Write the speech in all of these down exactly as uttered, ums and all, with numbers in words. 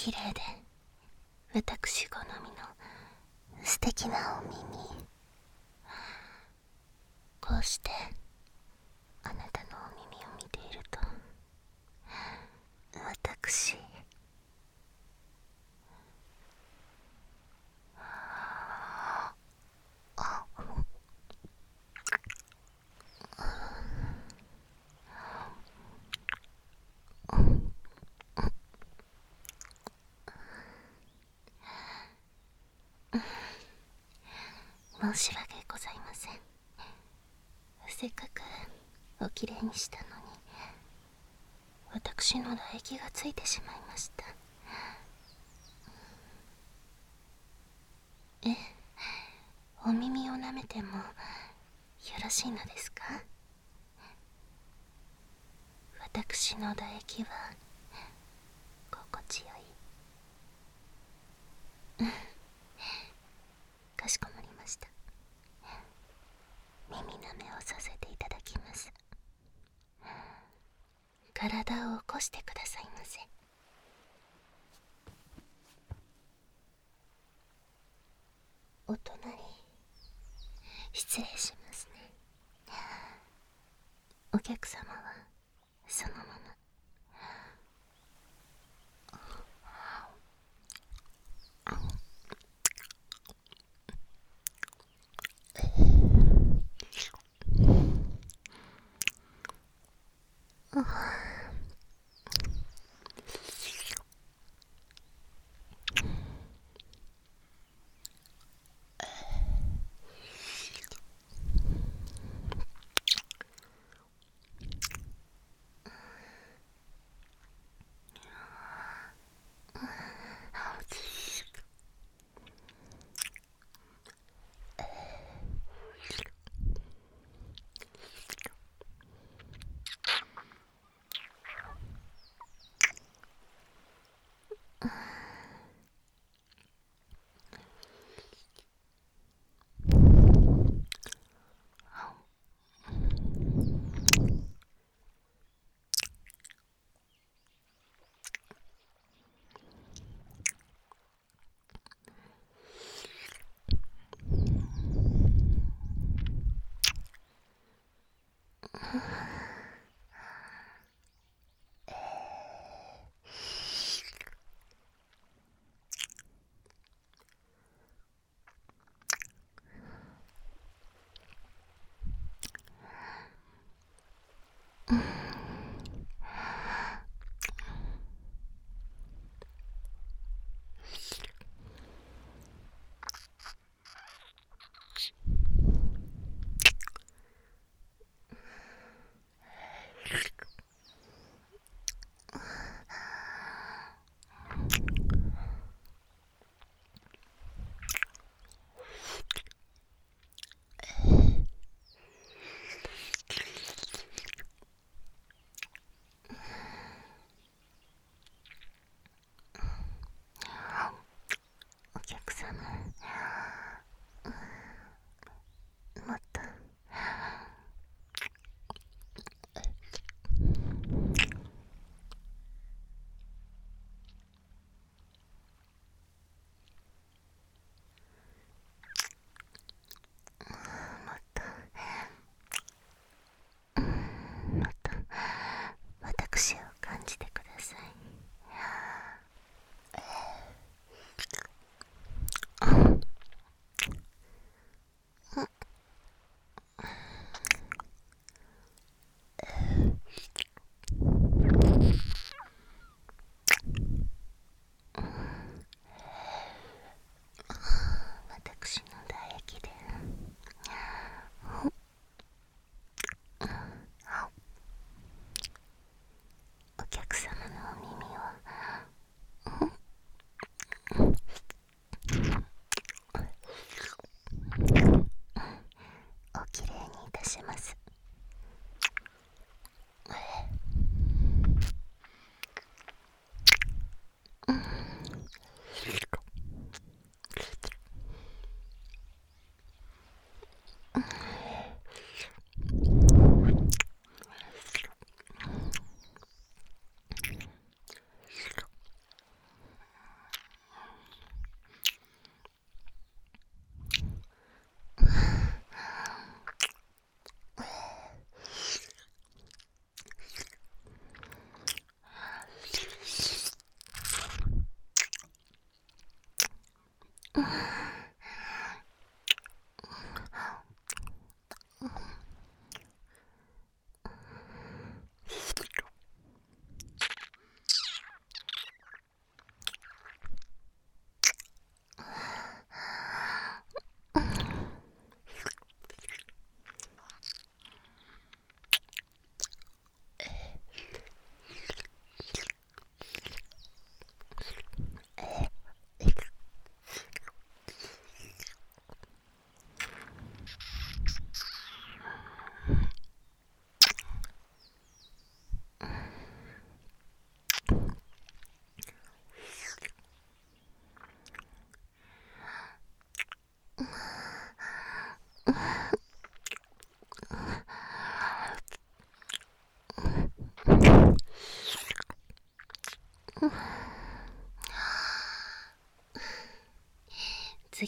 綺麗で私好みの素敵なお耳。こうしてあなたのお耳を見ていると、私申し訳ございません。せっかくおきれいにしたのに、私の唾液がついてしまいました。え、お耳を舐めてもよろしいのですか？私の唾液は心地よい。うん、かしこまりました。耳舐めをさせていただきます。体を起こしてくださいませ。お隣失礼しますね。お客様はそのまま。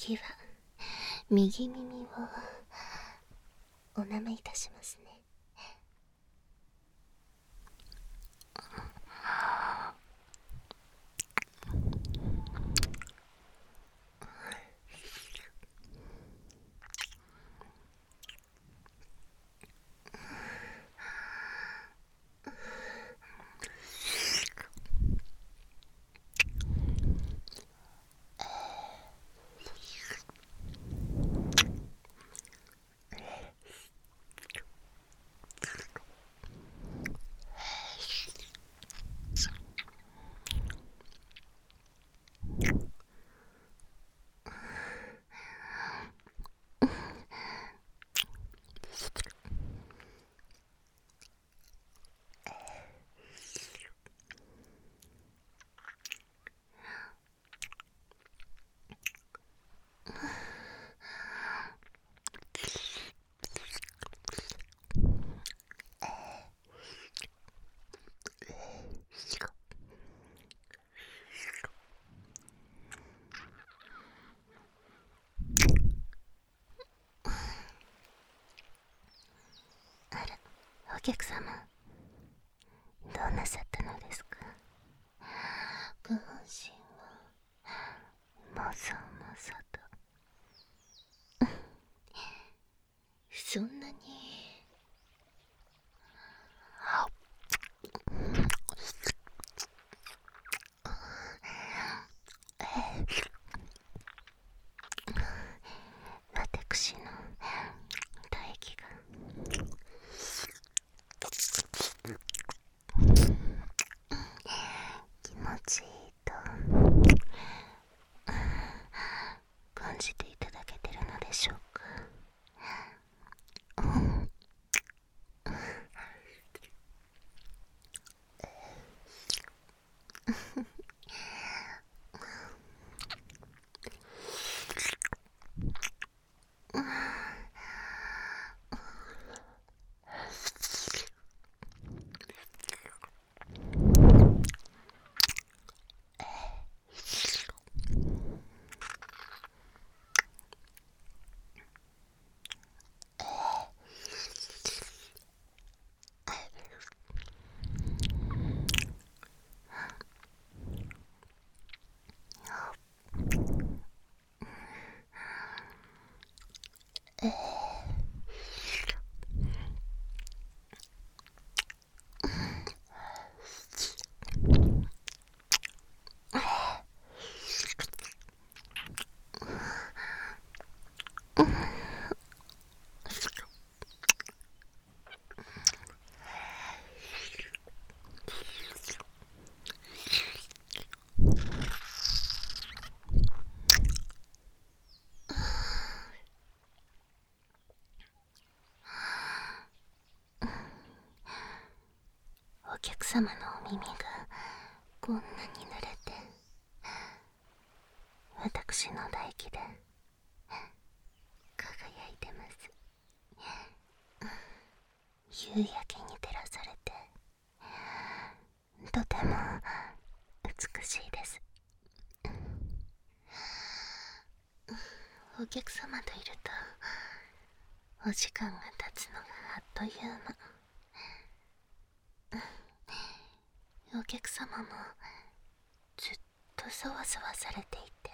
次は右耳をお舐めいたしますね。お客様、どうなさったのですか？下半身はもそもそと。そんなに私の唾液が気持ちいいと感じていただけてるのでしょうか？お客様のお耳がこんなに濡れて、私の唾液で輝いてます。夕焼けに照らされてとても美しいです。お客様といるとお時間が経つのがあっという間。お客様もずっとそわそわされていて、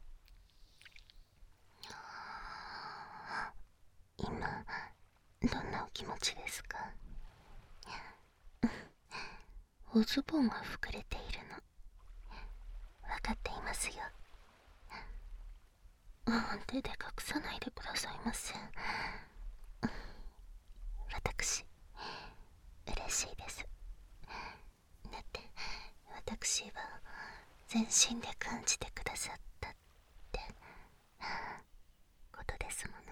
今どんなお気持ちですか？おズボンが膨れているの分かっていますよ。手で隠さないでくださいませ。私嬉しいです。だって私は全身で感じてくださったってことですも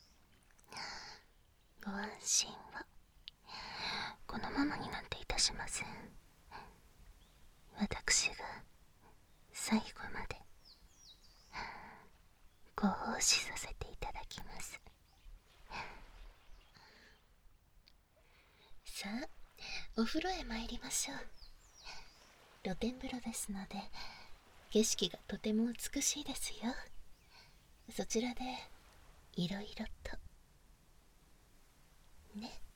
の。ご安心は。このままになんていたしません。私が最後までご奉仕させていただきます。さあ、お風呂へ参りましょう。露天風呂ですので景色がとても美しいですよ。 そちらでいろいろとね。